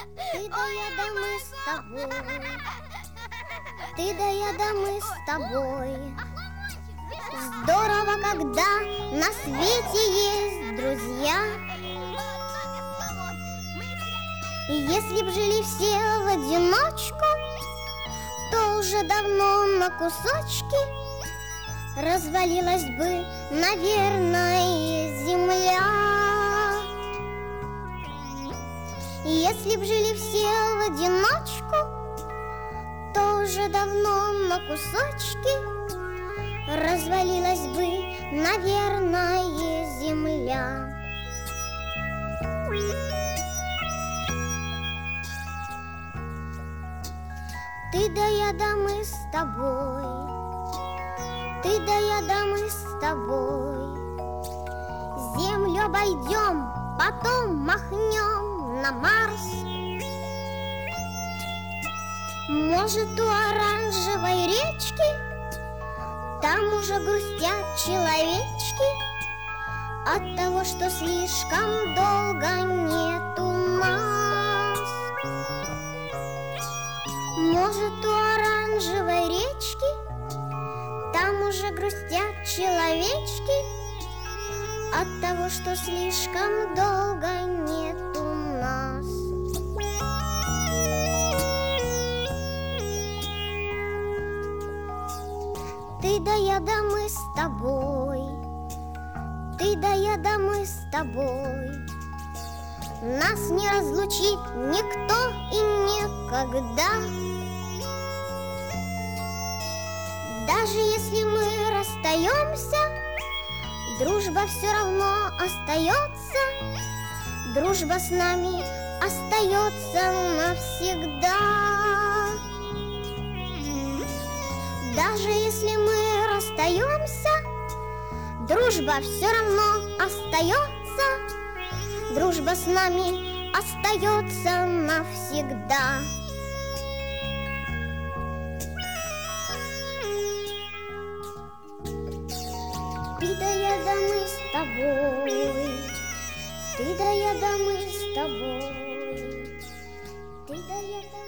Ты да я да мы с тобой. Ты да я да мы с тобой. Здорово, когда на свете есть друзья. И если б жили все в одиночку, то уже давно на кусочки развалилась бы, наверное, земля. И если б жили все в одиночку, то уже давно на кусочки развалилась бы, наверное, земля. Ты да я да мы с тобой. Ты да я да мы с тобой. Землю обойдем, потом махнем на Марс. Может, у оранжевой речки там уже грустят человечки от того, что слишком долго нету нас. Может, у оранжевой речки там уже грустят человечки от того, что слишком долго нету нас. Ты да я да мы с тобой. Ты да я да мы с тобой. Нас не разлучит никто и никогда. Даже если мы расстаемся, дружба все равно остается. Дружба с нами остается навсегда. Даже если мы расстаемся, дружба все равно остается. Дружба с нами остается навсегда. Ты да я да мы с тобой. Ты да я да мы с тобой. Ты да я да